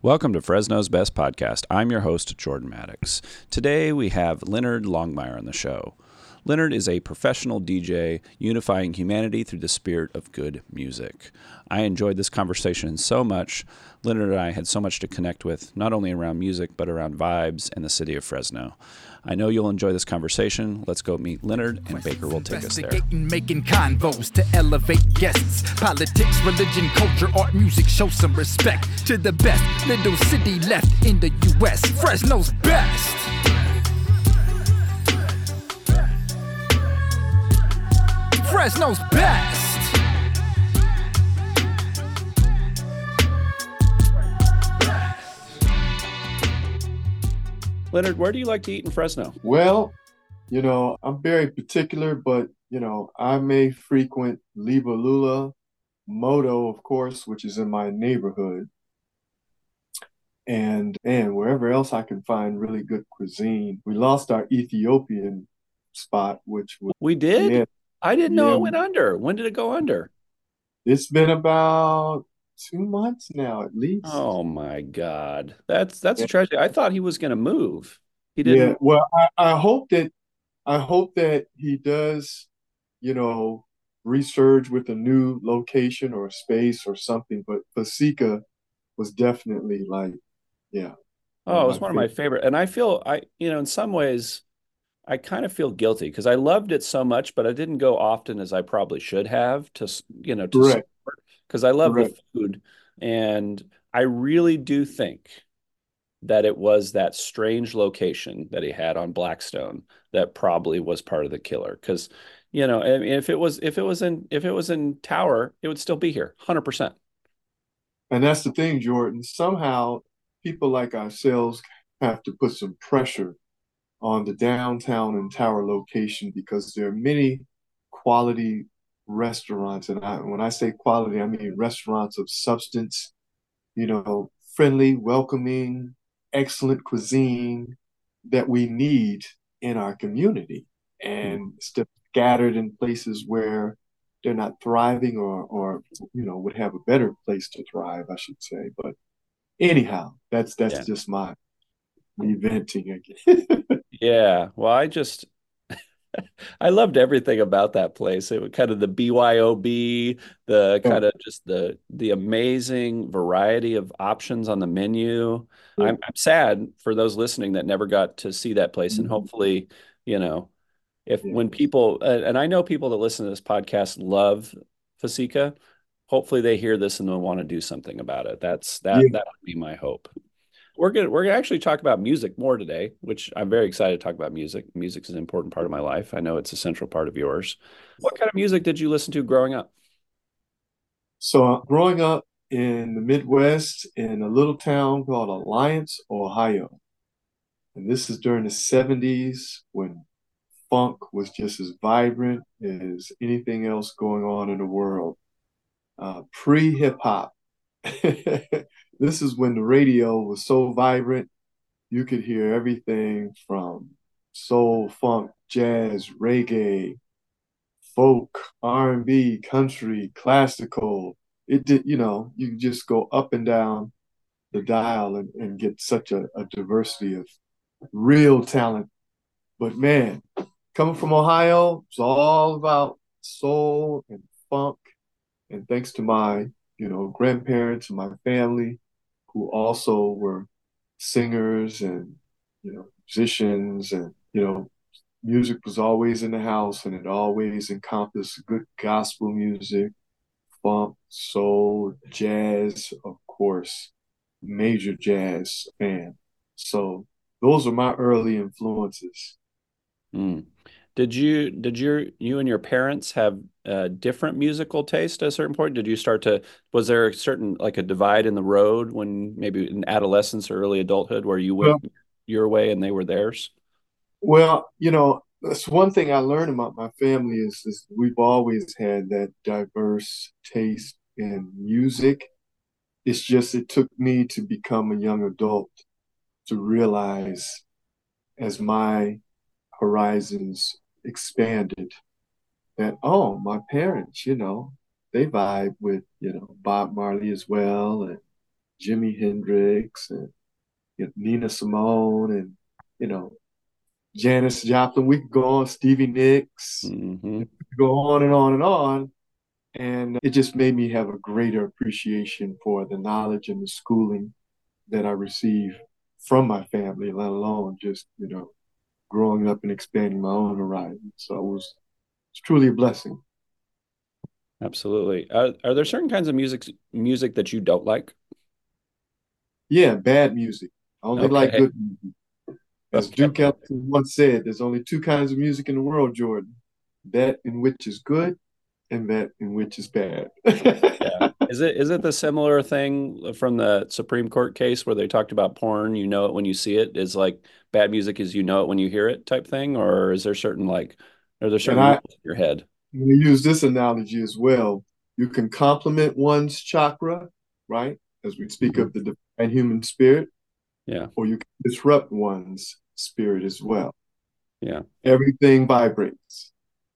Welcome to Fresno's Best Podcast. I'm your host, Jordan Maddox. Today we have Leonard Longmire on the show. Leonard is a professional DJ unifying humanity through the spirit of good music. I enjoyed this conversation so much. Leonard and I had so much to connect with, not only around music, but around vibes and the city of Fresno. I know you'll enjoy this conversation. Let's go meet Leonard, and Baker will take us there. Making convos to elevate guests. Politics, religion, culture, art, music. Show some respect to the best little city left in the U.S. Fresno's best. Fresno's best. Leonard, where do you like to eat in Fresno? Well, I'm very particular, but, I may frequent Liba Lula, Moto, of course, which is in my neighborhood, and wherever else I can find really good cuisine. We lost our Ethiopian spot, which was... We did? Yeah, I didn't know it went under. When did it go under? It's been about 2 months now, at least. Oh my God. That's a tragedy. I thought he was going to move. He didn't. Yeah, well, I hope that he does, resurge with a new location or space or something. But Pasica was definitely Oh, it was one of my favorite. And I feel in some ways, I kind of feel guilty because I loved it so much, but I didn't go often as I probably should have to support, because I love the food. And I really do think that it was that strange location that he had on Blackstone that probably was part of the killer. Because, I mean, if it was in Tower, it would still be here, 100%. And that's the thing, Jordan. Somehow, people like ourselves have to put some pressure on the downtown and Tower location because there are many quality restaurants. And when I say quality, I mean restaurants of substance, friendly, welcoming, excellent cuisine that we need in our community. And scattered in places where they're not thriving or would have a better place to thrive, I should say. But anyhow, that's just me venting again. Yeah. Well, I loved everything about that place. It was kind of the BYOB, the kind of just the amazing variety of options on the menu. Yeah. I'm sad for those listening that never got to see that place. And hopefully, when people, and I know people that listen to this podcast love Pasica, hopefully they hear this and they'll want to do something about it. That would be my hope. We're gonna actually talk about music more today, which I'm very excited to talk about music. Music is an important part of my life. I know it's a central part of yours. What kind of music did you listen to growing up? So growing up in the Midwest in a little town called Alliance, Ohio. And this is during the 70s when funk was just as vibrant as anything else going on in the world. Pre-hip hop. This is when the radio was so vibrant, you could hear everything from soul, funk, jazz, reggae, folk, R&B, country, classical. It did, you just go up and down the dial and get such a diversity of real talent. But man, coming from Ohio, it's all about soul and funk. And thanks to my, grandparents and my family, who also were singers and, musicians, and, music was always in the house, and it always encompassed good gospel music, funk, soul, jazz, of course, major jazz fan. So those are my early influences. Mm. Did you and your parents have different musical taste at a certain point? Was there a certain, like a divide in the road when maybe in adolescence or early adulthood where you went your way and they were theirs? Well, that's one thing I learned about my family is we've always had that diverse taste in music. It's just it took me to become a young adult to realize as my horizons expanded that, oh, my parents, they vibe with, Bob Marley as well, and Jimi Hendrix and Nina Simone and, you know, Janis Joplin. We could go on, Stevie Nicks, go on and on and on. And it just made me have a greater appreciation for the knowledge and the schooling that I received from my family, let alone just, growing up and expanding my own horizons. So it's truly a blessing. Absolutely. Are there certain kinds of music that you don't like? Yeah, bad music. I only like Okay. good music. As Duke Ellington once said, there's only two kinds of music in the world, Jordan. That in which is good and that in which is bad. Yeah. Is it the similar thing from the Supreme Court case where they talked about porn, you know it when you see it, is like bad music is you know it when you hear it type thing? Or is there certain are there And certain rules in your head? we use this analogy as well. You can complement one's chakra, right? As we speak of the divine human spirit, Yeah. or you can disrupt one's spirit as well. Yeah. Everything vibrates.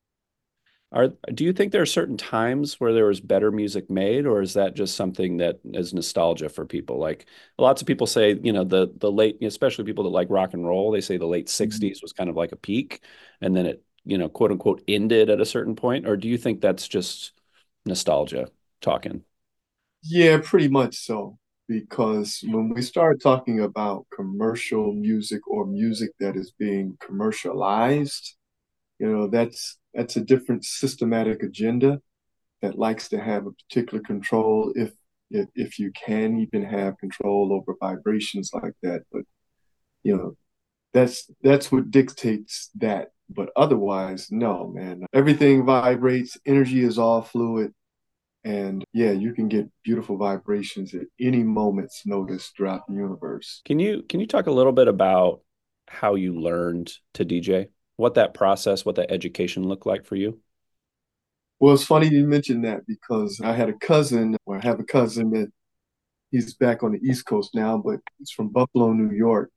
Do you think there are certain times where there was better music made, or is that just something that is nostalgia for people? Like lots of people say, the late, especially people that like rock and roll, they say the late 60s was kind of like a peak, and then it, quote unquote, ended at a certain point. Or do you think that's just nostalgia talking? Yeah, pretty much so. Because when we start talking about commercial music or music that is being commercialized, that's a different systematic agenda that likes to have a particular control if you can even have control over vibrations like that. But you know, that's what dictates that. But otherwise, no, man. Everything vibrates, energy is all fluid. And yeah, you can get beautiful vibrations at any moment's notice throughout the universe. Can you talk a little bit about how you learned to DJ? What that process, what that education looked like for you? Well, it's funny you mentioned that because I had a cousin, or I have a cousin that he's back on the East Coast now, but he's from Buffalo, New York.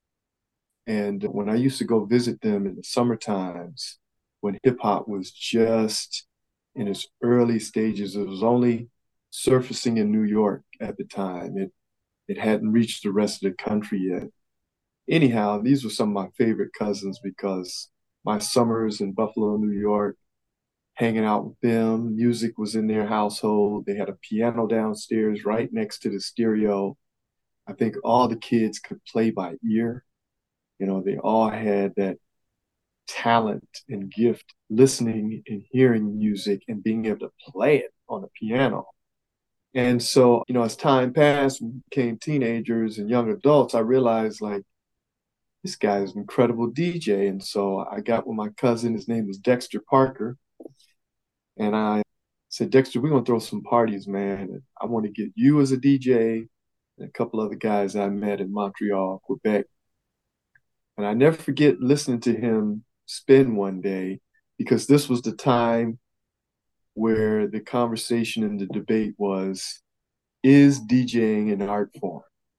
And when I used to go visit them in the summer times, when hip hop was just in its early stages, it was only surfacing in New York at the time. It hadn't reached the rest of the country yet. Anyhow, these were some of my favorite cousins because my summers in Buffalo, New York, hanging out with them, music was in their household. They had a piano downstairs right next to the stereo. I think all the kids could play by ear. They all had that talent and gift listening and hearing music and being able to play it on a piano. And so, as time passed and became teenagers and young adults, I realized like this guy is an incredible DJ. And so I got with my cousin, his name was Dexter Parker. And I said, Dexter, we're going to throw some parties, man. And I want to get you as a DJ and a couple other guys I met in Montreal, Quebec. And I never forget listening to him spin one day because this was the time where the conversation and the debate was, is DJing an art form?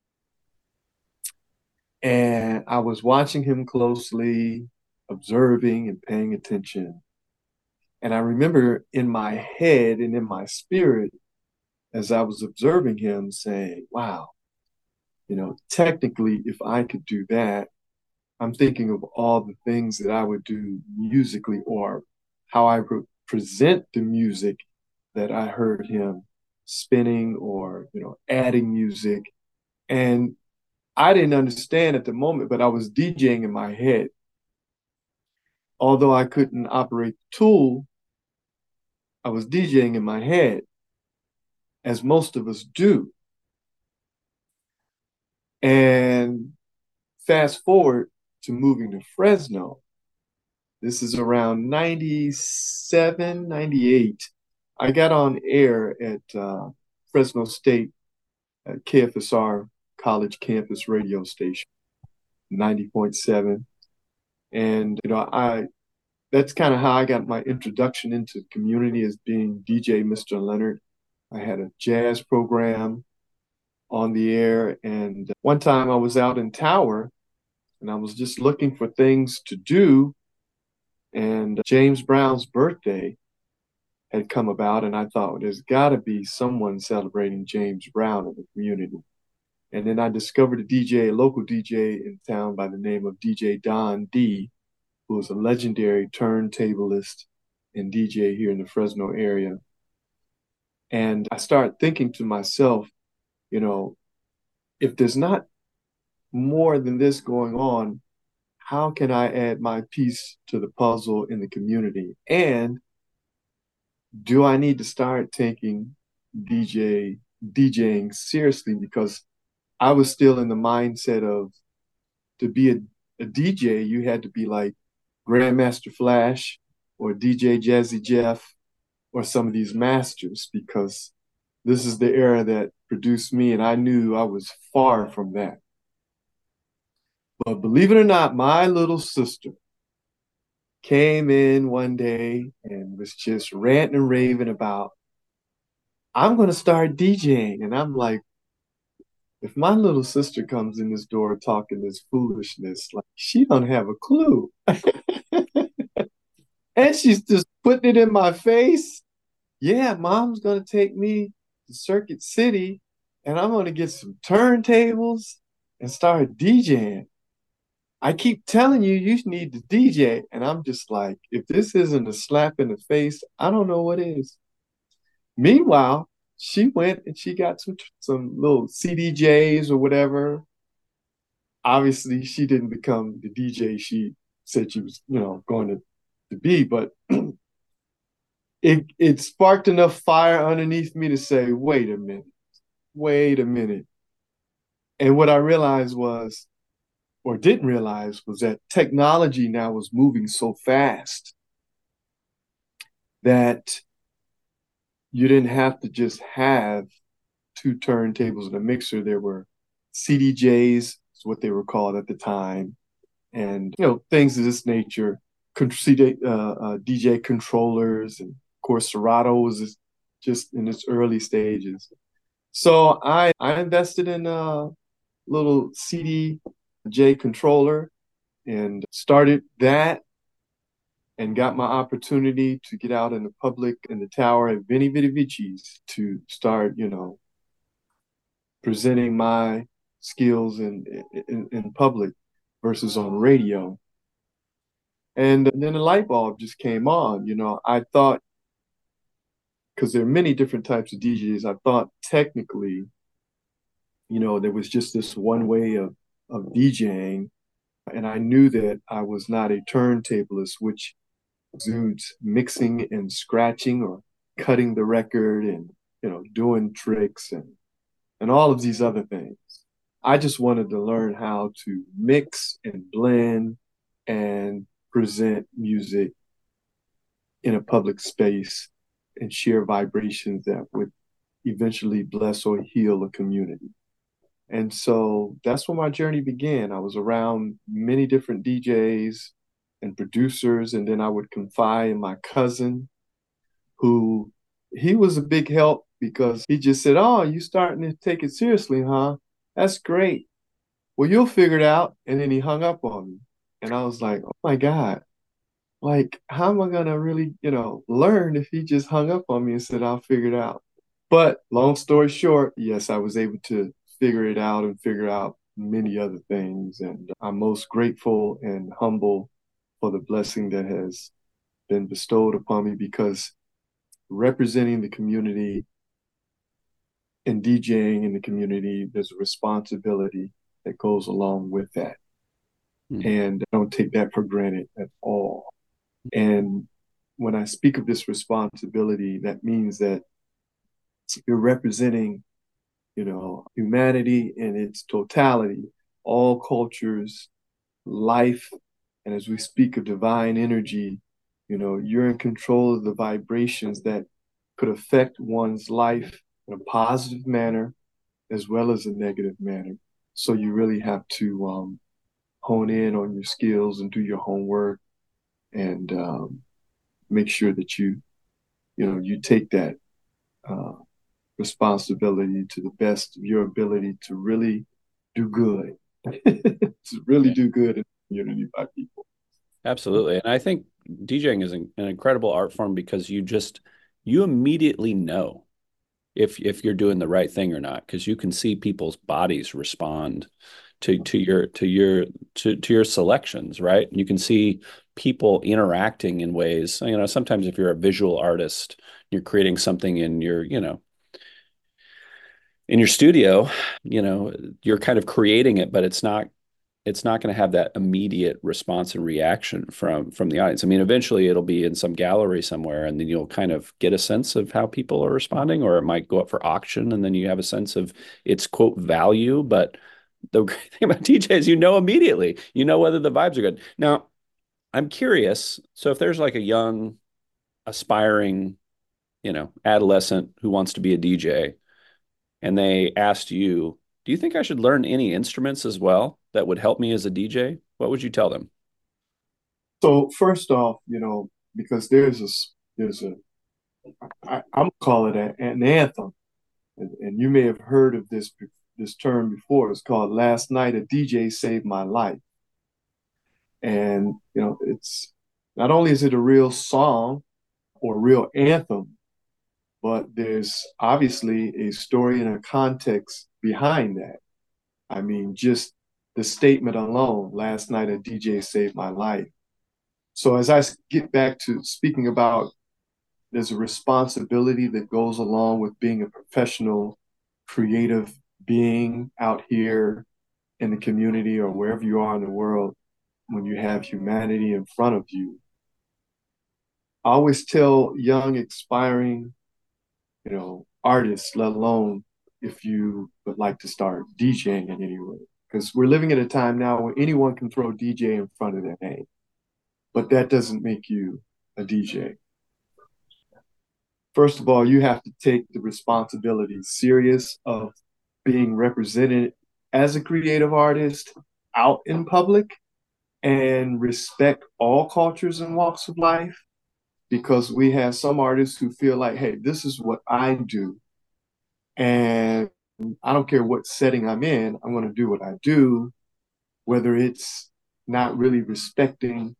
And I was watching him closely, observing and paying attention. And I remember in my head and in my spirit, as I was observing him, saying, wow, technically, if I could do that, I'm thinking of all the things that I would do musically or how I would present the music that I heard him spinning or, adding music. And I didn't understand at the moment, but I was DJing in my head. Although I couldn't operate the tool, I was DJing in my head, as most of us do. And fast forward to moving to Fresno. This is around 97, 98. I got on air at Fresno State at KFSR College Campus Radio Station, 90.7. And, that's kind of how I got my introduction into the community as being DJ Mr. Leonard. I had a jazz program on the air. And one time I was out in Tower and I was just looking for things to do. And James Brown's birthday had come about. And I thought, well, there's got to be someone celebrating James Brown in the community. And then I discovered a local DJ in town by the name of DJ Don D, who was a legendary turntablist and DJ here in the Fresno area. And I started thinking to myself, you know, if there's not more than this going on, how can I add my piece to the puzzle in the community? And do I need to start taking DJing seriously? Because I was still in the mindset of, to be a DJ, you had to be like Grandmaster Flash or DJ Jazzy Jeff or some of these masters, because this is the era that produced me, and I knew I was far from that. But believe it or not, my little sister came in one day and was just ranting and raving about, I'm going to start DJing. And I'm like, if my little sister comes in this door talking this foolishness, like, she don't have a clue. And she's just putting it in my face. Yeah, mom's going to take me to Circuit City and I'm going to get some turntables and start DJing. I keep telling you, you need to DJ. And I'm just like, if this isn't a slap in the face, I don't know what is. Meanwhile, she went and she got some little CDJs or whatever. Obviously, she didn't become the DJ she said she was, going to be, but it sparked enough fire underneath me to say, wait a minute. And what I realized was, or didn't realize, was that technology now was moving so fast that you didn't have to just have two turntables and a mixer. There were CDJs, is what they were called at the time, and things of this nature. DJ controllers, and of course Serato was just in its early stages. So I invested in a little CDJ controller and started that, and got my opportunity to get out in the public in the tower at Veni Vidi Vici's to start, presenting my skills in public versus on radio. And then the light bulb just came on. I thought, because there are many different types of DJs, I thought technically, there was just this one way of DJing. And I knew that I was not a turntablist, which exudes mixing and scratching or cutting the record and, doing tricks and all of these other things. I just wanted to learn how to mix and blend and present music in a public space and share vibrations that would eventually bless or heal a community. And so that's where my journey began. I was around many different DJs and producers, and then I would confide in my cousin, who he was a big help, because he just said, "Oh, you starting to take it seriously, huh? That's great. Well, you'll figure it out." And then he hung up on me. And I was like, oh my God, like, how am I going to really, learn if he just hung up on me and said, I'll figure it out. But long story short, yes, I was able to figure it out and figure out many other things. And I'm most grateful and humble for the blessing that has been bestowed upon me, because representing the community and DJing in the community, there's a responsibility that goes along with that. And I don't take that for granted at all. And when I speak of this responsibility, that means that you're representing, humanity in its totality, all cultures, life. And as we speak of divine energy, you're in control of the vibrations that could affect one's life in a positive manner as well as a negative manner. So you really have to hone in on your skills and do your homework, and make sure that you take that responsibility to the best of your ability to really do good, to really do good in the community by people. Absolutely. And I think DJing is an incredible art form, because you immediately know. if you're doing the right thing or not, because you can see people's bodies respond to your selections, right? You can see people interacting in ways, sometimes if you're a visual artist, you're creating something in your studio, you're kind of creating it, but it's not going to have that immediate response and reaction from the audience. I mean, eventually it'll be in some gallery somewhere, and then you'll kind of get a sense of how people are responding, or it might go up for auction, and then you have a sense of its quote value. But the great thing about DJ is immediately, whether the vibes are good. Now, I'm curious. So if there's like a young, aspiring, adolescent who wants to be a DJ, and they asked you, do you think I should learn any instruments as well that would help me as a DJ? What would you tell them? So first off, because I'm gonna call it an anthem, and you may have heard of this term before. It's called "Last Night a DJ Saved My Life," and it's not only is it a real song or a real anthem, but there's obviously a story and a context behind that. I mean, just the statement alone, "Last night a DJ saved my life." So as I get back to speaking about, there's a responsibility that goes along with being a professional, creative being out here in the community or wherever you are in the world when you have humanity in front of you. I always tell young, aspiring, artists, let alone if you would like to start DJing in any way, because we're living at a time now where anyone can throw DJ in front of their name, but that doesn't make you a DJ. First of all, you have to take the responsibility serious of being represented as a creative artist out in public and respect all cultures and walks of life, because we have some artists who feel like, hey, this is what I do. And I don't care what setting I'm in, I'm going to do what I do, whether it's not really respecting,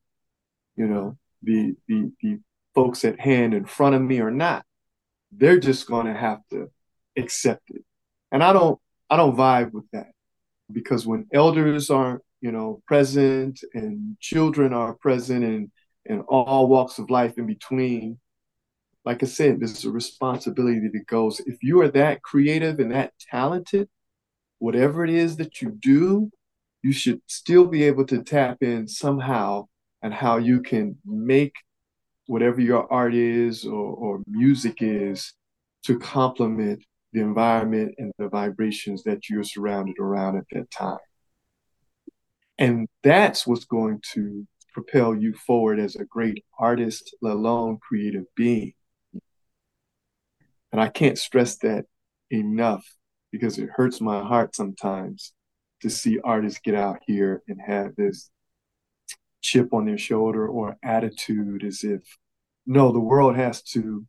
the folks at hand in front of me or not. They're just going to have to accept it. And I don't vibe with that, because when elders are, present and children are present and in all walks of life in between, like I said, there's a responsibility that goes. If you are that creative and that talented, whatever it is that you do, you should still be able to tap in somehow and how you can make whatever your art is or music is to complement the environment and the vibrations that you're surrounded around at that time. And that's what's going to propel you forward as a great artist, let alone creative being. And I can't stress that enough, because it hurts my heart sometimes to see artists get out here and have this chip on their shoulder or attitude as if, no, the world has to,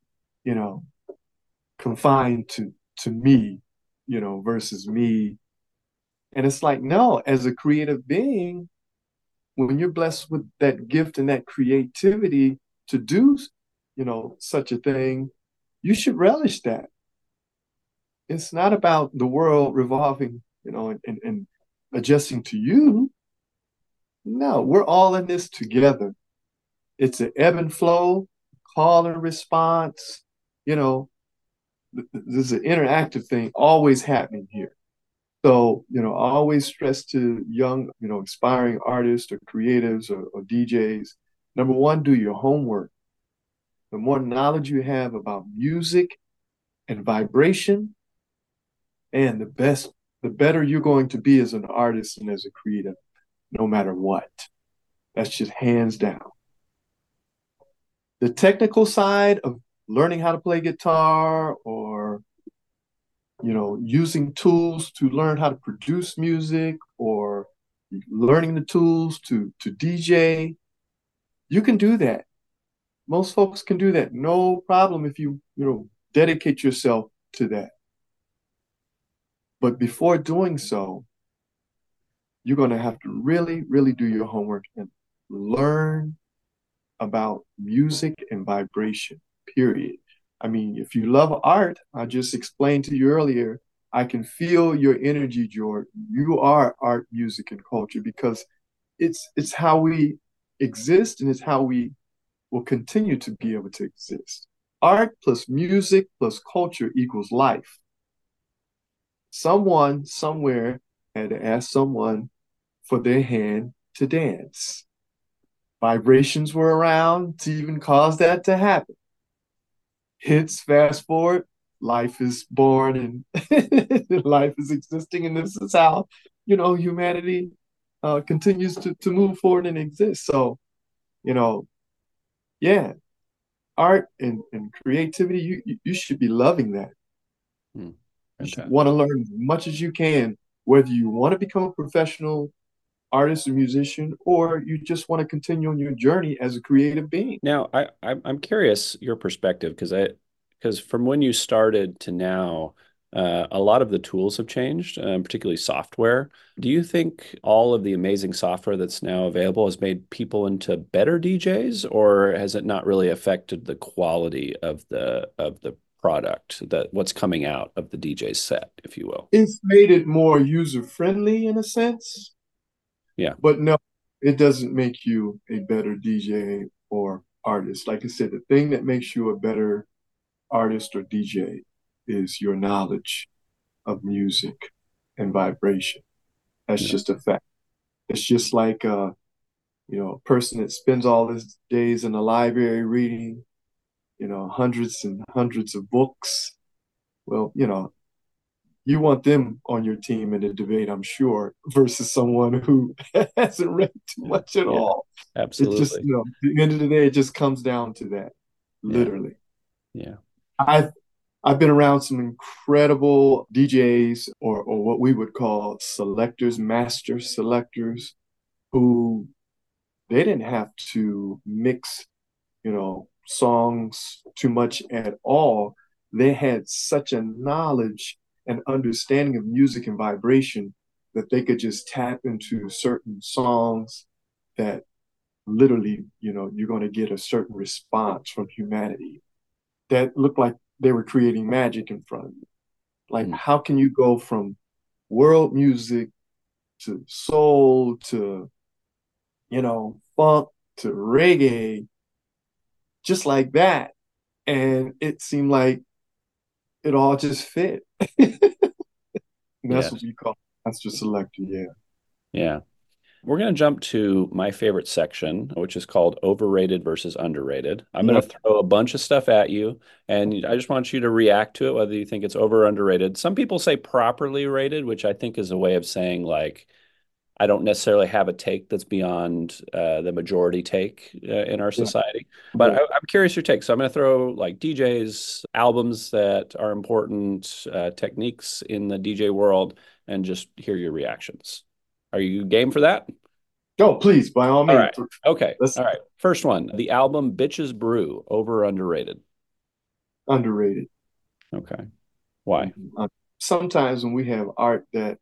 confine to me, versus me. And it's like, no, as a creative being, when you're blessed with that gift and that creativity to do, such a thing, you should relish that. It's not about the world revolving, and adjusting to you. No, we're all in this together. It's an ebb and flow, call and response. This is an interactive thing always happening here. So, I always stress to young, aspiring artists or creatives or DJs, number one, do your homework. The more knowledge you have about music and vibration, and the better you're going to be as an artist and as a creative, no matter what. That's just hands down. The technical side of learning how to play guitar or, using tools to learn how to produce music or learning the tools to DJ, you can do that. Most folks can do that. No problem if you, dedicate yourself to that. But before doing so, you're going to have to really, really do your homework and learn about music and vibration, period. I mean, if you love art, I just explained to you earlier, I can feel your energy, George. You are art, music, and culture because it's how we exist and it's how we will continue to be able to exist. Art plus music plus culture equals life. Someone somewhere had to ask someone for their hand to dance. Vibrations were around to even cause that to happen. Hits, fast forward, life is born and life is existing, and this is how, humanity continues to move forward and exist. So, you know, yeah, art and creativity, you should be loving that. You should want to learn as much as you can, whether you want to become a professional artist or musician, or you just want to continue on your journey as a creative being. Now, I'm curious your perspective because from when you started to now, a lot of the tools have changed, particularly software. Do you think all of the amazing software that's now available has made people into better DJs, or has it not really affected the quality of the product, that what's coming out of the DJ set, if you will? It's made it more user friendly in a sense. Yeah. But no, it doesn't make you a better DJ or artist. Like I said, the thing that makes you a better artist or DJ is your knowledge of music and vibration. That's just a fact. It's just like a person that spends all his days in the library reading, hundreds and hundreds of books. Well, you want them on your team in a debate, I'm sure, versus someone who hasn't read too much at all. Absolutely. It's just, at the end of the day, it just comes down to that, literally. Yeah. I've been around some incredible DJs or what we would call selectors, master selectors, who they didn't have to mix, songs too much at all. They had such a knowledge and understanding of music and vibration that they could just tap into certain songs that literally, you're going to get a certain response from humanity that looked like they were creating magic in front of you. Like, how can you go from world music to soul to, funk to reggae, just like that? And it seemed like it all just fit. That's what we call master selector. Yeah. Yeah. We're going to jump to my favorite section, which is called overrated versus underrated. I'm going to throw a bunch of stuff at you, and I just want you to react to it, whether you think it's over or underrated. Some people say properly rated, which I think is a way of saying, like, I don't necessarily have a take that's beyond the majority take in our society. But I'm curious your take. So I'm going to throw like DJs, albums that are important, techniques in the DJ world, and just hear your reactions. Are you game for that? Go, please, by all means. All right. Okay. All right. First one, the album Bitches Brew, over or underrated? Underrated. Okay. Why? Sometimes when we have art that,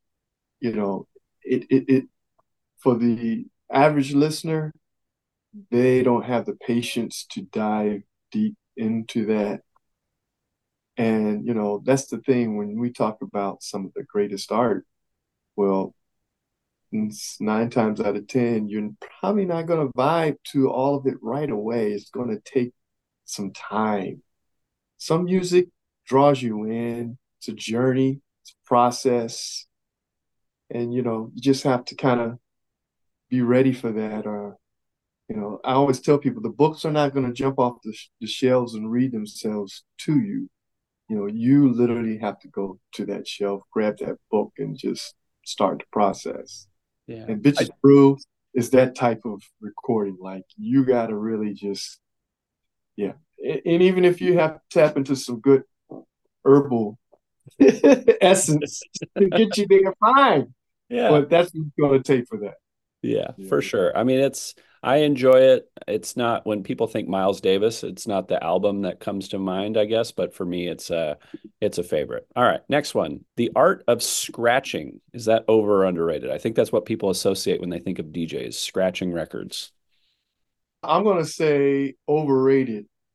it for the average listener, they don't have the patience to dive deep into that. And, that's the thing when we talk about some of the greatest art. Well, 9 times out of 10, you're probably not going to vibe to all of it right away. It's going to take some time. Some music draws you in. It's a journey. It's a process. And, you just have to kind of be ready for that. Or, I always tell people the books are not going to jump off the shelves and read themselves to you. You literally have to go to that shelf, grab that book, and just start the process. Yeah. And Bitches Brew is that type of recording. Like, you got to really just, And even if you have to tap into some good herbal essence to get you there, fine. Yeah. But that's what it's going to take for that. Yeah, for sure. I mean, I enjoy it. It's not, when people think Miles Davis, it's not the album that comes to mind, I guess, but for me, it's a favorite. All right, next one. The art of scratching. Is that over or underrated? I think that's what people associate when they think of DJs, scratching records. I'm going to say overrated.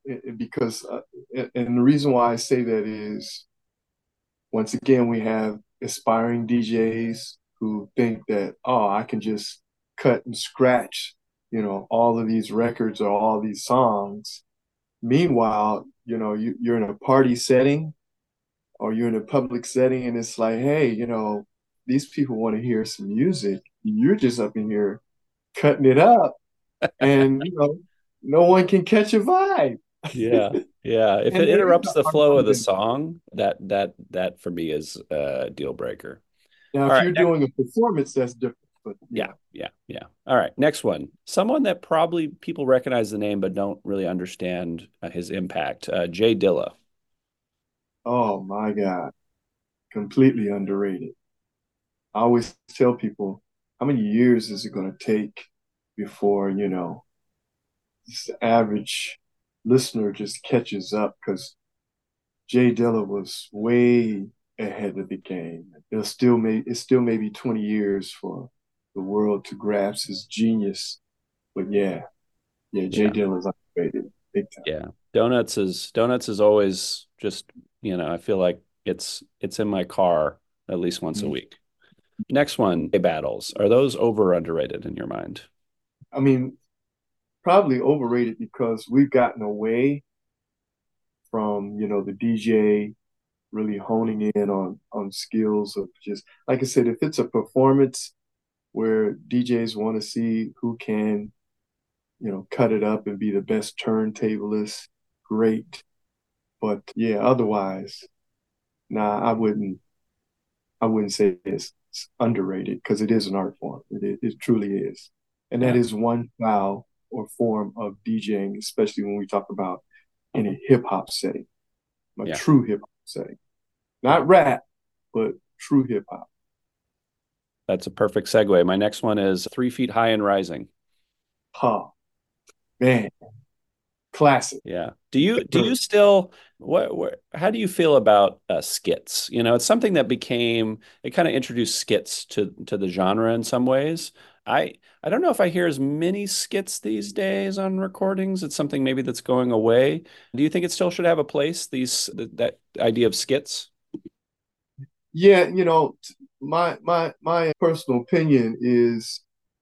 because and the reason why I say that is, once again, we have aspiring DJs who think that, oh, I can just cut and scratch, all of these records or all these songs. Meanwhile, you're in a party setting or you're in a public setting and it's like, hey, these people want to hear some music. You're just up in here cutting it up and, no one can catch a vibe. Yeah. Yeah. If And it there is interrupts an the art flow of form the in. song, that for me is a deal breaker. Now, All if right. you're doing a performance, that's different. But Yeah, yeah, yeah. All right, next one. Someone that probably people recognize the name but don't really understand his impact. Jay Dilla. oh my God, completely underrated. I always tell people, how many years is it going to take before, this average listener just catches up? Because Jay Dilla was way ahead of the game. It's still maybe 20 years for the world to grasp his genius. But yeah, Jay Yeah, Dilla's underrated big time. yeah. Donuts is always just, I feel like it's in my car at least once a Mhm. week. Next one, battles. Are those over or underrated in your mind? I mean, probably overrated because we've gotten away from, the DJ really honing in on skills of just, like I said, if it's a performance where DJs want to see who can, cut it up and be the best turntablist, great. But yeah, otherwise, nah, I wouldn't say it's underrated because it is an art form. It truly is. And that Yeah, is one style or form of DJing, especially when we talk about in a hip hop setting, a yeah, true hip hop setting. yeah. Not rap, but true hip hop. That's a perfect segue. My next one is 3 Feet High and Rising. Huh, man, classic. Yeah. Do you still what how do you feel about skits? It's something that became it kind of introduced skits to the genre in some ways. I don't know if I hear as many skits these days on recordings. It's something maybe that's going away. Do you think it still should have a place, that idea of skits? Yeah, my personal opinion is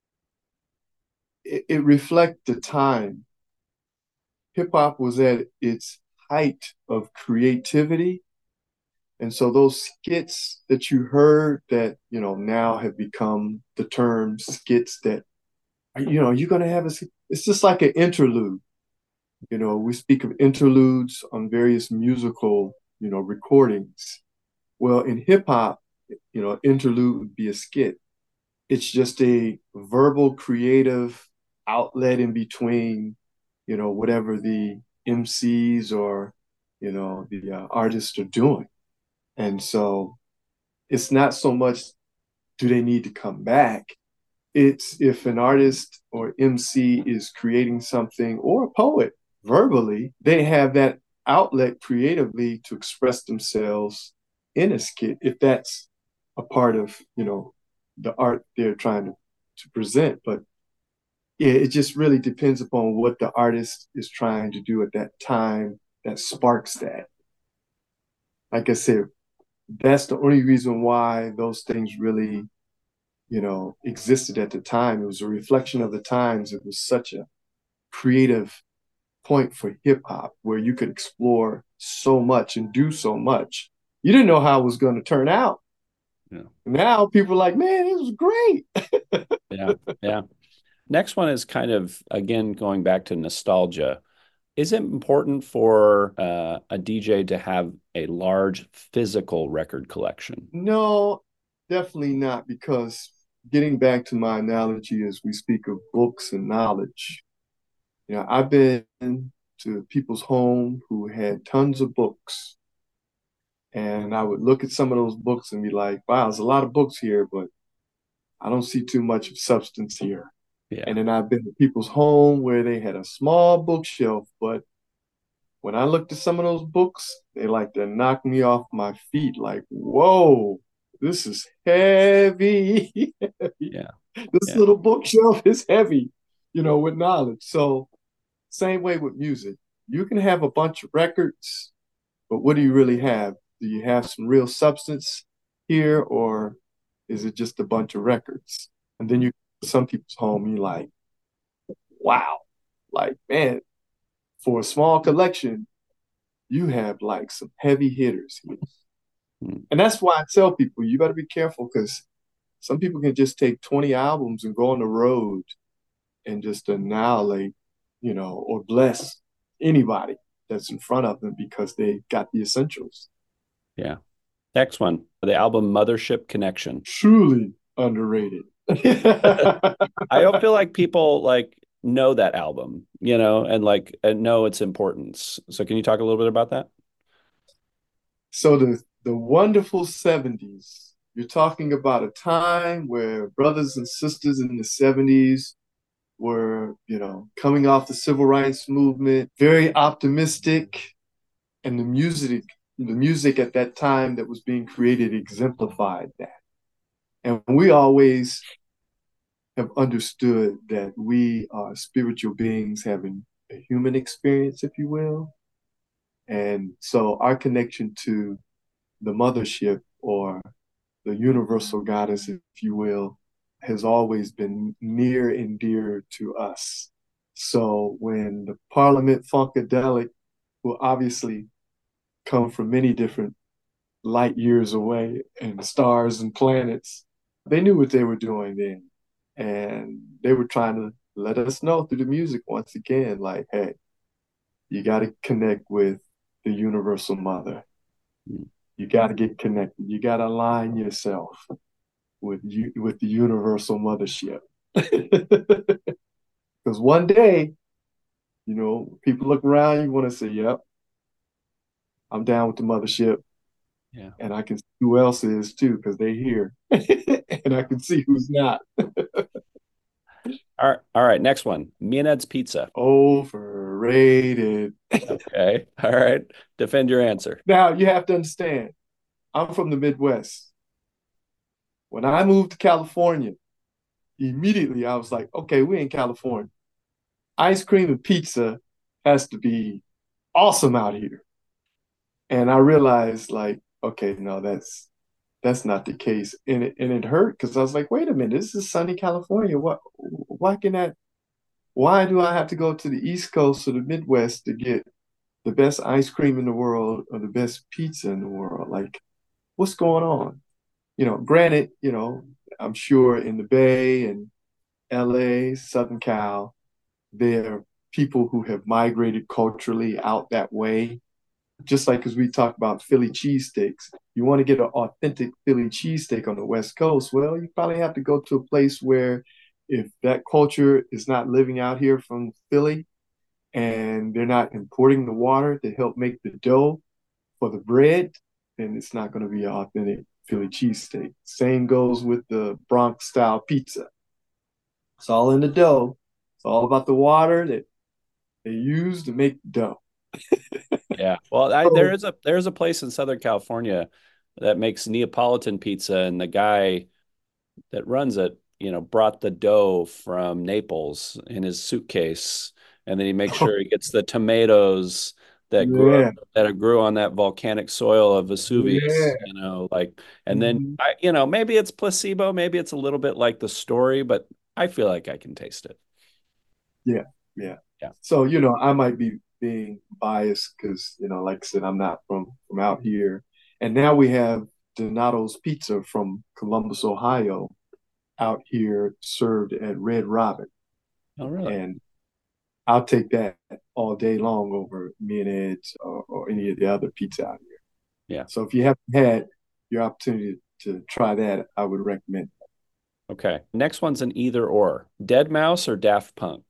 it reflects the time. Hip hop was at its height of creativity. And so those skits that you heard that, now have become the term skits that, you're going to have it's just like an interlude. We speak of interludes on various musical, recordings. Well, in hip hop, interlude would be a skit. It's just a verbal creative outlet in between, whatever the MCs or, the artists are doing. And so it's not so much do they need to come back. It's if an artist or MC is creating something or a poet verbally, they have that outlet creatively to express themselves in a skit if that's a part of, the art they're trying to present. But yeah, it just really depends upon what the artist is trying to do at that time that sparks that. Like I said, that's the only reason why those things really, existed at the time. It was a reflection of the times. It was such a creative point for hip hop where you could explore so much and do so much. You didn't know how it was going to turn out. Yeah. Now people are like, man, this was great. Yeah. Yeah. Next one is kind of again going back to nostalgia. Is it important for a DJ to have a large physical record collection? No, definitely not, because getting back to my analogy as we speak of books and knowledge, I've been to people's home who had tons of books, and I would look at some of those books and be like, wow, there's a lot of books here, but I don't see too much of substance here. Yeah. And then I've been to people's home where they had a small bookshelf, but when I looked at some of those books, they like to knock me off my feet, like, whoa, this is heavy. Yeah. This Yeah. little bookshelf is heavy, with knowledge. So, same way with music. you can have a bunch of records, but what do you really have? Do you have some real substance here, or is it just a bunch of records? And then you some people's home, you're like, wow, like man, for a small collection, you have like some heavy hitters here. And that's why I tell people you better be careful because some people can just take 20 albums and go on the road and just annihilate, or bless anybody that's in front of them because they got the essentials. Yeah. Next one, the album Mothership Connection. Truly underrated. I don't feel like people like know that album, and know its importance. So can you talk a little bit about that? So the wonderful 70s, you're talking about a time where brothers and sisters in the 70s were, coming off the civil rights movement, very optimistic, and the music at that time that was being created exemplified that. And we always have understood that we are spiritual beings having a human experience, if you will. And so our connection to the mothership or the universal goddess, if you will, has always been near and dear to us. So when the Parliament Funkadelic will obviously come from many different light years away and stars and planets, they knew what they were doing then. And they were trying to let us know through the music once again, like, hey, you got to connect with the universal mother. You got to get connected. You got to align yourself with the universal mothership. Because one day, people look around, you want to say, yep, I'm down with the mothership. Yeah. And I can see who else is too, because they're here. And I can see who's not. All right. Next one, Me and Ed's Pizza. Overrated. Okay. All right. Defend your answer. Now, you have to understand, I'm from the Midwest. When I moved to California, immediately I was like, okay, we're in California. Ice cream and pizza has to be awesome out here. And I realized, like, okay, no, that's not the case. And it hurt because I was like, wait a minute, this is sunny California. Why do I have to go to the East Coast or the Midwest to get the best ice cream in the world or the best pizza in the world? Like, what's going on? Granted, I'm sure in the Bay and LA, Southern Cal, there are people who have migrated culturally out that way. Just like as we talk about Philly cheesesteaks, you want to get an authentic Philly cheesesteak on the West Coast, well, you probably have to go to a place where if that culture is not living out here from Philly and they're not importing the water to help make the dough for the bread, then it's not going to be an authentic Philly cheesesteak. Same goes with the Bronx style pizza. It's all in the dough. It's all about the water that they use to make dough. Yeah. Well, there's a place in Southern California that makes Neapolitan pizza, and the guy that runs it, brought the dough from Naples in his suitcase, and then he makes sure he gets the tomatoes that grew on that volcanic soil of Vesuvius, and then maybe it's placebo, maybe it's a little bit like the story, but I feel like I can taste it. Yeah. So, I might be being biased because, like I said, I'm not from out here. And now we have Donato's Pizza from Columbus, Ohio, out here served at Red Robin. Oh, really? And I'll take that all day long over Me and Ed's or any of the other pizza out here. Yeah. So if you haven't had your opportunity to try that, I would recommend it. Okay. Next one's an either or. Deadmau5 or Daft Punk?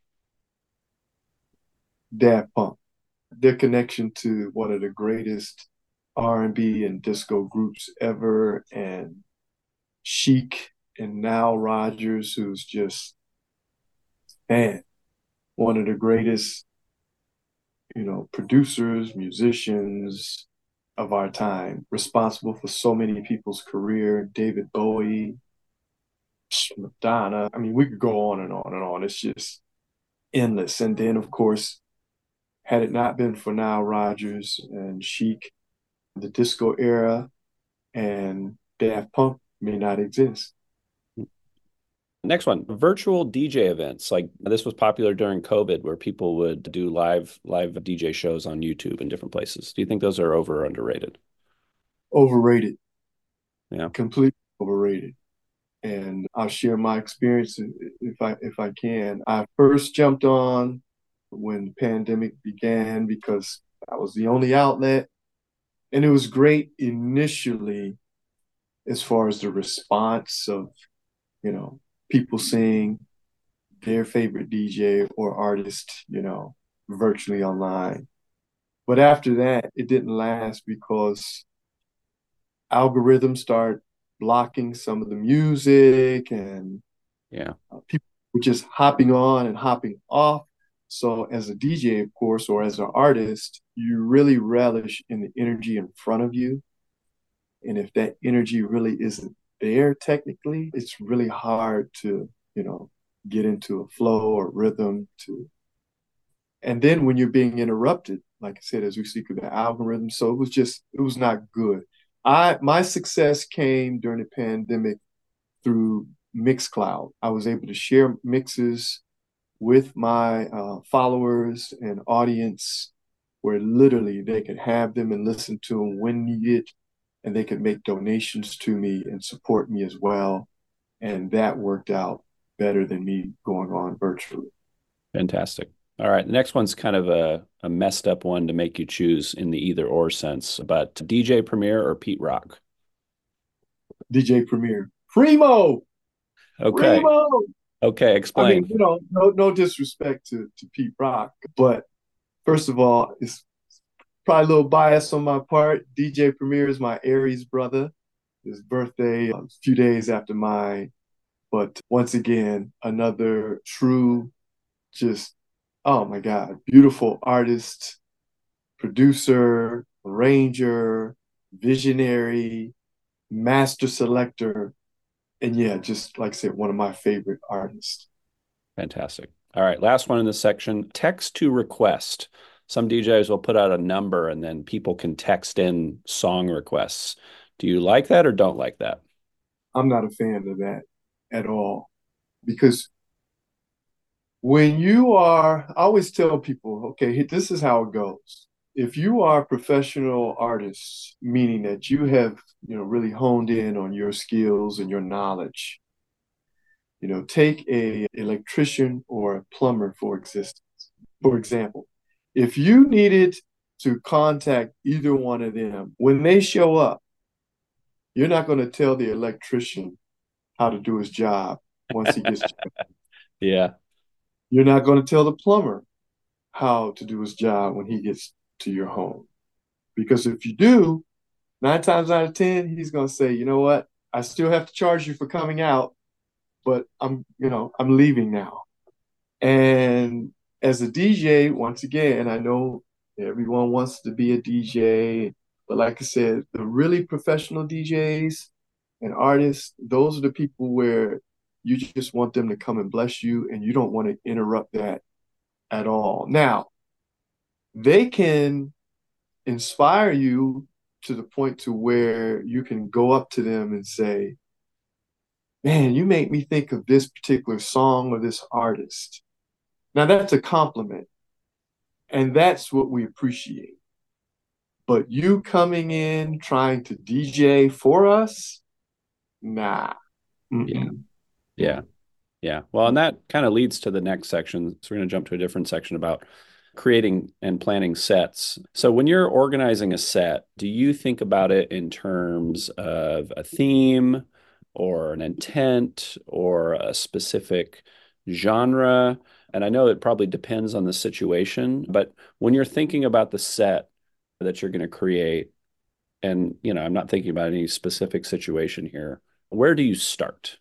Daft Punk. Their connection to one of the greatest R&B and disco groups ever, and Chic and Nile Rodgers, who's just, man, one of the greatest, producers, musicians of our time, responsible for so many people's career. David Bowie, Madonna. I mean, we could go on and on and on. It's just endless. And then, of course, Had it not been for Nile Rodgers and Chic, the disco era and Daft Punk may not exist. Next one, virtual DJ events. Like this was popular during COVID where people would do live DJ shows on YouTube in different places. Do you think those are over or underrated? Overrated. Yeah. Completely overrated. And I'll share my experience if I can. I first jumped on when the pandemic began because that was the only outlet. And it was great initially as far as the response of, you know, people seeing their favorite DJ or artist, you know, virtually online. But after that, it didn't last because algorithms start blocking some of the music and yeah, people were just hopping on and hopping off. So as a DJ, of course, or as an artist, you really relish in the energy in front of you. And if that energy really isn't there technically, it's really hard to, you know, get into a flow or rhythm to. And then when you're being interrupted, like I said, as we see through the algorithm, so it was not good. My success came during the pandemic through Mixcloud. I was able to share mixes with my followers and audience where literally they could have them and listen to them when needed, and they could make donations to me and support me as well. And that worked out better than me going on virtually. Fantastic. All right. The next one's kind of a messed up one to make you choose in the either or sense, but DJ Premier or Pete Rock? DJ Premier. Primo! Okay. Primo! Okay, explain. I mean, you know, no disrespect to Pete Rock, but first of all, it's probably a little bias on my part. DJ Premier is my Aries brother. His birthday a few days after mine. But once again, another true, just, oh my God, beautiful artist, producer, arranger, visionary, master selector. And yeah, just like I said, one of my favorite artists. Fantastic. All right, last one in this section, text to request. Some DJs will put out a number and then people can text in song requests. Do you like that or don't like that? I'm not a fan of that at all. Because when you are, I always tell people, okay, this is how it goes. If you are professional artists, meaning that you have, you know, really honed in on your skills and your knowledge, you know, take a electrician or a plumber for existence. For example, if you needed to contact either one of them, when they show up, you're not going to tell the electrician how to do his job once he gets Yeah. You're not going to tell the plumber how to do his job when he gets to your home. Because if you do, 9 times out of 10, he's going to say, you know what? I still have to charge you for coming out, but I'm leaving now. And as a DJ, once again, I know everyone wants to be a DJ, but like I said, the really professional DJs and artists, those are the people where you just want them to come and bless you, and you don't want to interrupt that at all. Now, they can inspire you to the point to where you can go up to them and say, man, you make me think of this particular song or this artist. Now, that's a compliment, and that's what we appreciate. But you coming in trying to DJ for us, nah. Mm-mm. Yeah. Yeah. Well, and that kind of leads to the next section. So we're going to jump to a different section about creating and planning sets. So when you're organizing a set, do you think about it in terms of a theme or an intent or a specific genre? And I know it probably depends on the situation, but when you're thinking about the set that you're going to create, and, you know, I'm not thinking about any specific situation here, where do you start?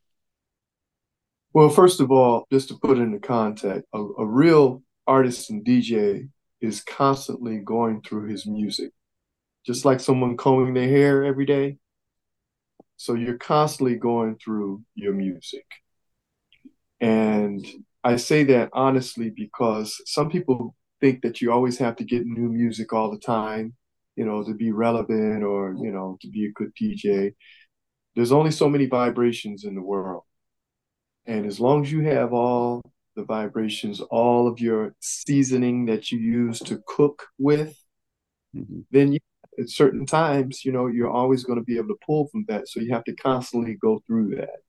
Well, first of all, just to put it into context, a real artist and DJ is constantly going through his music, just like someone combing their hair every day. So you're constantly going through your music. And I say that honestly because some people think that you always have to get new music all the time, to be relevant or, to be a good DJ. There's only so many vibrations in the world. And as long as you have all the vibrations, all of your seasoning that you use to cook with, then at certain times, you're always going to be able to pull from that. So you have to constantly go through that.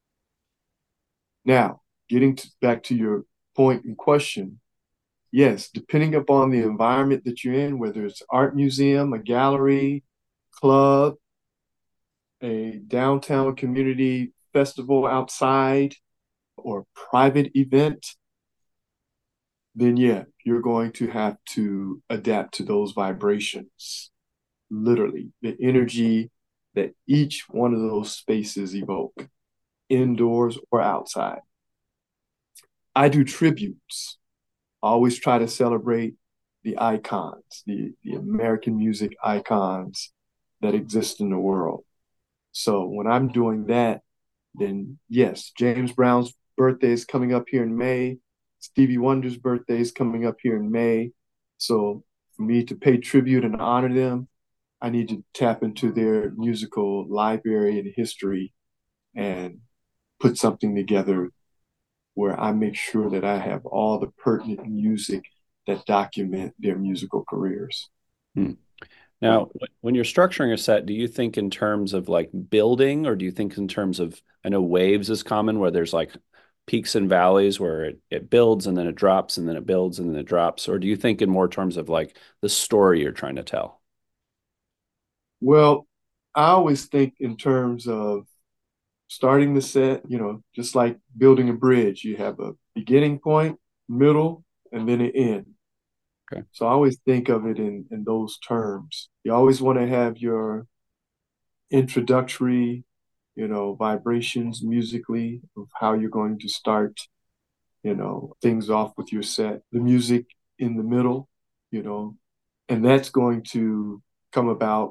Now, back to your point in question, yes, depending upon the environment that you're in, whether it's art museum, a gallery, club, a downtown community festival outside, or private event, then yeah, you're going to have to adapt to those vibrations. Literally, the energy that each one of those spaces evoke, indoors or outside. I do tributes. I always try to celebrate the icons, the American music icons that exist in the world. So when I'm doing that, then yes, James Brown's birthday is coming up here in May. Stevie Wonder's birthday is coming up here in May. So for me to pay tribute and honor them, I need to tap into their musical library and history and put something together where I make sure that I have all the pertinent music that document their musical careers. Now, when you're structuring a set, do you think in terms of like building, or do you think in terms of, I know waves is common where there's like peaks and valleys where it builds and then it drops and then it builds and then it drops, or do you think in more terms of like the story you're trying to tell? Well, I always think in terms of starting the set, just like building a bridge, you have a beginning point, middle, and then an end. Okay. So I always think of it in those terms. You always want to have your introductory, vibrations musically of how you're going to start, things off with your set, the music in the middle, and that's going to come about,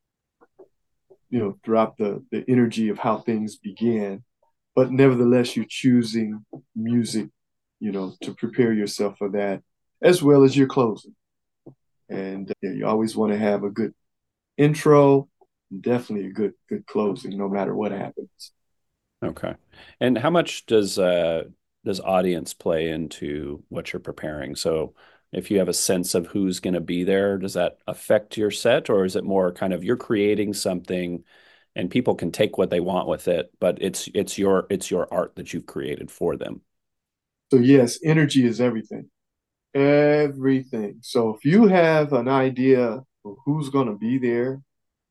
throughout the energy of how things began. But nevertheless, you're choosing music, to prepare yourself for that, as well as your closing. And you always want to have a good intro, definitely a good closing, no matter what happens. Okay. And how much does audience play into what you're preparing? So if you have a sense of who's going to be there, does that affect your set, or is it more kind of you're creating something and people can take what they want with it, but it's your art that you've created for them? So yes, energy is everything. Everything. So if you have an idea of who's going to be there,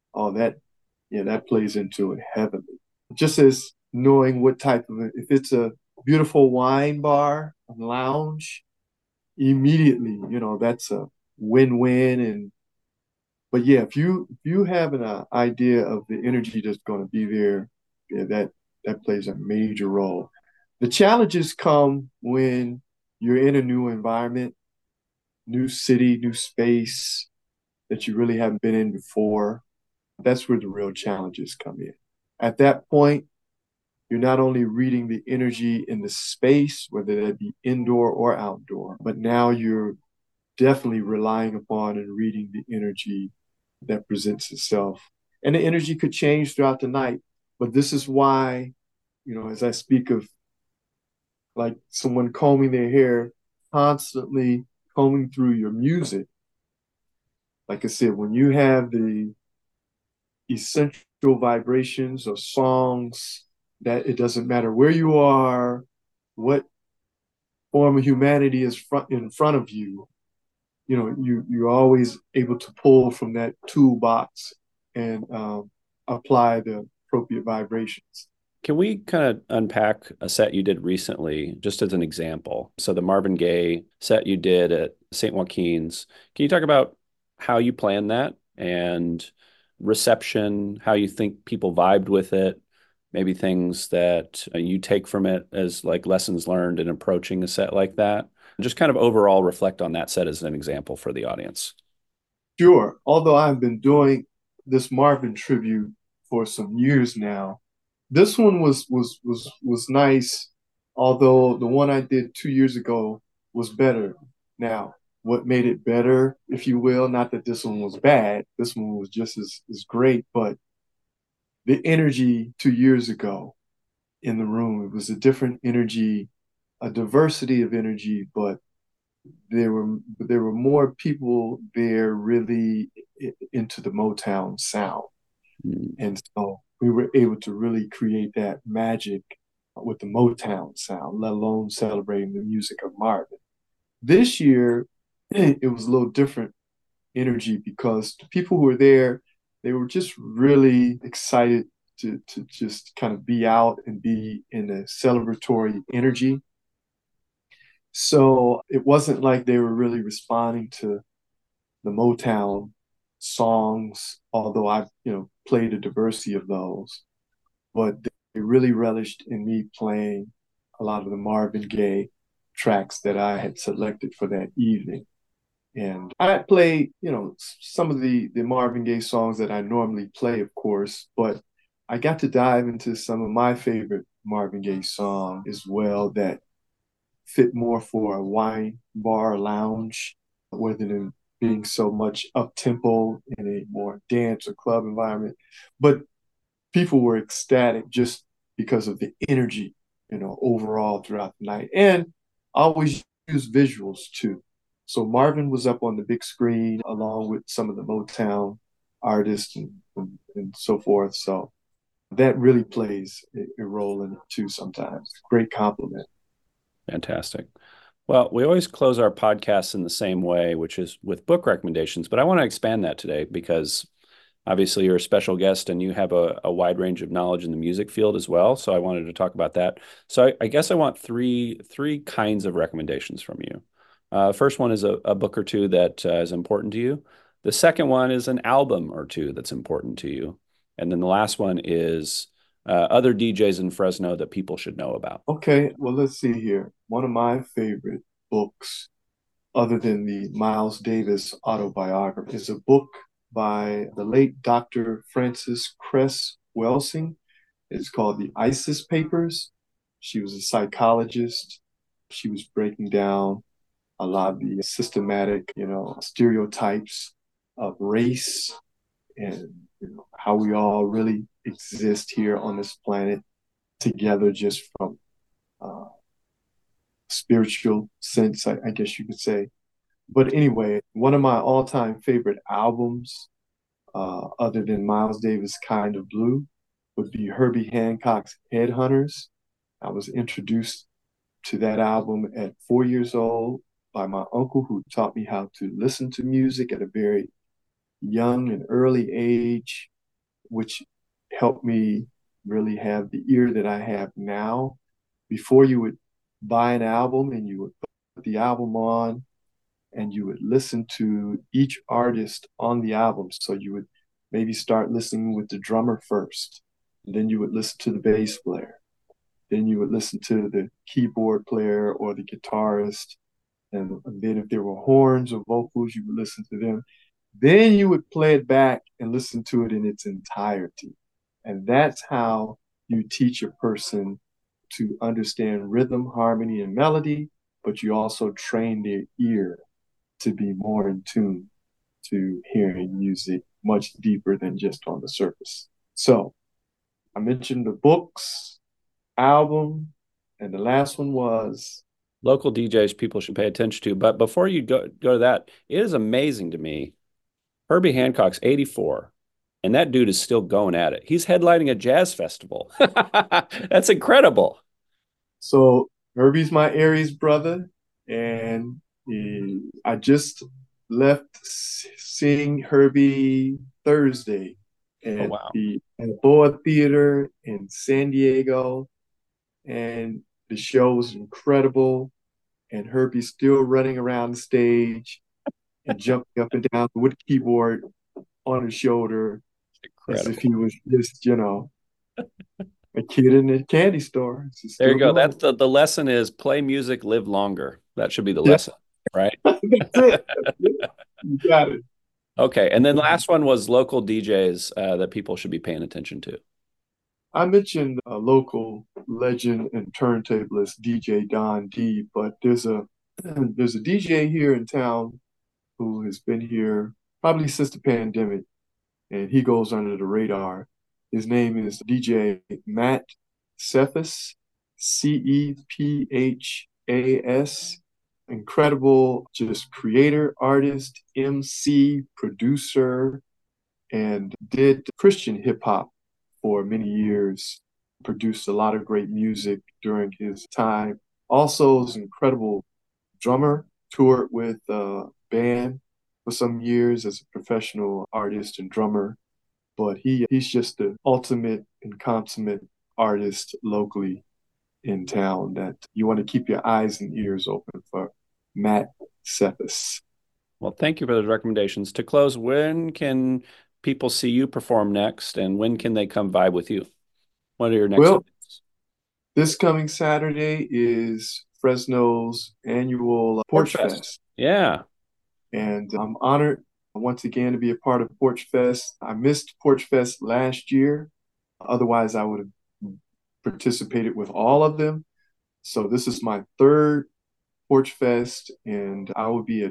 that plays into it heavily. Just as knowing what type of, if it's a beautiful wine bar, a lounge, immediately, that's a win-win. But yeah, if you have an idea of the energy that's going to be there, yeah, that plays a major role. The challenges come when you're in a new environment, new city, new space that you really haven't been in before. That's where the real challenges come in. At that point, you're not only reading the energy in the space, whether that be indoor or outdoor, but now you're definitely relying upon and reading the energy that presents itself. And the energy could change throughout the night. But this is why, as I speak of like someone combing their hair, constantly combing through your music, like I said, when you have the essential vibrations of songs, that it doesn't matter where you are, what form of humanity is in front of you, you're always able to pull from that toolbox and apply the appropriate vibrations. Can we kind of unpack a set you did recently, just as an example? So the Marvin Gaye set you did at St. Joaquin's. Can you talk about how you planned that and reception, how you think people vibed with it, maybe things that you take from it as like lessons learned in approaching a set like that? Just kind of overall reflect on that set as an example for the audience. Sure. Although I've been doing this Marvin tribute for some years now, this one was nice. Although the one I did 2 years ago was better. Now, what made it better, if you will. Not that this one was bad. This one was just as great, but the energy 2 years ago in the room, it was a different energy, a diversity of energy, but there were more people there really into the Motown sound. Mm. And so we were able to really create that magic with the Motown sound, let alone celebrating the music of Marvin. This year, it was a little different energy because the people who were there, they were just really excited to just kind of be out and be in a celebratory energy. So it wasn't like they were really responding to the Motown songs, although I, played a diversity of those. But they really relished in me playing a lot of the Marvin Gaye tracks that I had selected for that evening. And I played, some of the Marvin Gaye songs that I normally play, of course, but I got to dive into some of my favorite Marvin Gaye songs as well that fit more for a wine bar lounge rather than being so much up tempo in a more dance or club environment. But people were ecstatic just because of the energy, overall throughout the night. And I always use visuals too. So Marvin was up on the big screen along with some of the Motown artists and so forth. So that really plays a role in it too sometimes. Great compliment. Fantastic. Well, we always close our podcasts in the same way, which is with book recommendations, but I want to expand that today because obviously you're a special guest and you have a wide range of knowledge in the music field as well. So I wanted to talk about that. So I guess I want three kinds of recommendations from you. First one is a book or two that is important to you. The second one is an album or two that's important to you. And then the last one is other DJs in Fresno that people should know about. Okay, well, let's see here. One of my favorite books, other than the Miles Davis autobiography, is a book by the late Dr. Frances Cress Welsing. It's called The ISIS Papers. She was a psychologist. She was breaking down a lot of the systematic, stereotypes of race and how we all really exist here on this planet together, just from spiritual sense, I guess you could say. But anyway, one of my all-time favorite albums, other than Miles Davis' Kind of Blue, would be Herbie Hancock's Headhunters. I was introduced to that album at 4 years old by my uncle, who taught me how to listen to music at a very young and early age, which helped me really have the ear that I have now. Before, you would buy an album and you would put the album on and you would listen to each artist on the album. So you would maybe start listening with the drummer first, and then you would listen to the bass player. Then you would listen to the keyboard player or the guitarist. And then if there were horns or vocals, you would listen to them. Then you would play it back and listen to it in its entirety. And that's how you teach a person to understand rhythm, harmony, and melody, but you also train their ear to be more in tune to hearing music much deeper than just on the surface. So I mentioned the books, album, and the last one was local DJs people should pay attention to. But before you go to that, it is amazing to me. Herbie Hancock's 84, and that dude is still going at it. He's headlining a jazz festival. That's incredible. So Herbie's my Aries brother, and I just left seeing Herbie Thursday at the Boa Theater in San Diego, and the show was incredible. And Herbie's still running around the stage and jumping up and down with a keyboard on his shoulder, as if he was just, a kid in a candy store. There you go. That's the lesson is play music, live longer. That should be the lesson, right? That's it. You got it. Okay. And then last one was local DJs that people should be paying attention to. I mentioned a local legend and turntablist, DJ Don D, but there's a there's a DJ here in town who has been here probably since the pandemic, and he goes under the radar. His name is DJ Matt Cephas, Cephas. Incredible, just creator, artist, MC, producer, and did Christian hip hop for many years. Produced a lot of great music during his time. Also is an incredible drummer, toured with a band for some years as a professional artist and drummer. But he's just the ultimate and consummate artist locally in town that you want to keep your eyes and ears open for. Matt Cephas. Well, thank you for those recommendations. To close, when can people see you perform next, and when can they come vibe with you? What are your next events? This coming Saturday is Fresno's annual Porch Fest. Yeah. And I'm honored once again to be a part of Porch Fest. I missed Porch Fest last year. Otherwise, I would have participated with all of them. So this is my third Porch Fest, and I will be at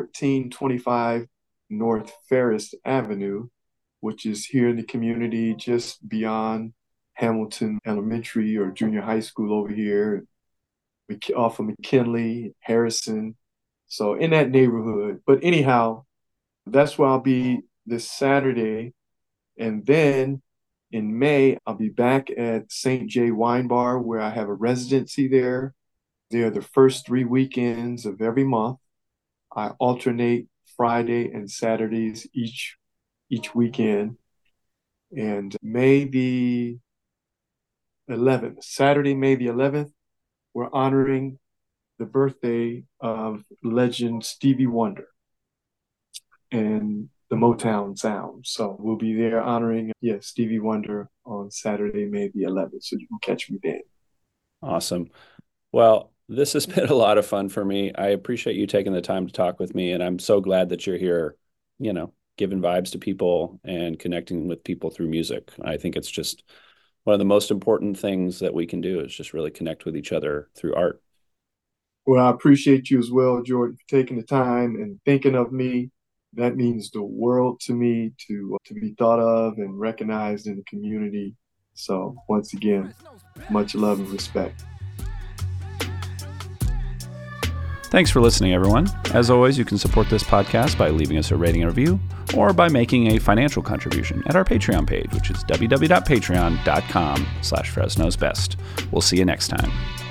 1425 North Ferris Avenue, which is here in the community just beyond Hamilton Elementary or Junior High School over here, off of McKinley, Harrison. So in that neighborhood. But anyhow, that's where I'll be this Saturday. And then in May, I'll be back at St. J Wine Bar, where I have a residency there. They're the first 3 weekends of every month. I alternate Friday and Saturdays each weekend. And May the 11th, Saturday, May the 11th, we're honoring the birthday of legend Stevie Wonder and the Motown sound. So we'll be there honoring Stevie Wonder on Saturday, May the 11th. So you can catch me then. Awesome. Well, this has been a lot of fun for me. I appreciate you taking the time to talk with me, and I'm so glad that you're here, giving vibes to people and connecting with people through music. I think it's just one of the most important things that we can do is just really connect with each other through art. Well, I appreciate you as well, Jordan, for taking the time and thinking of me. That means the world to me to be thought of and recognized in the community. So once again, much love and respect. Thanks for listening, everyone. As always, you can support this podcast by leaving us a rating and review or by making a financial contribution at our Patreon page, which is www.patreon.com/FresnosBest. We'll see you next time.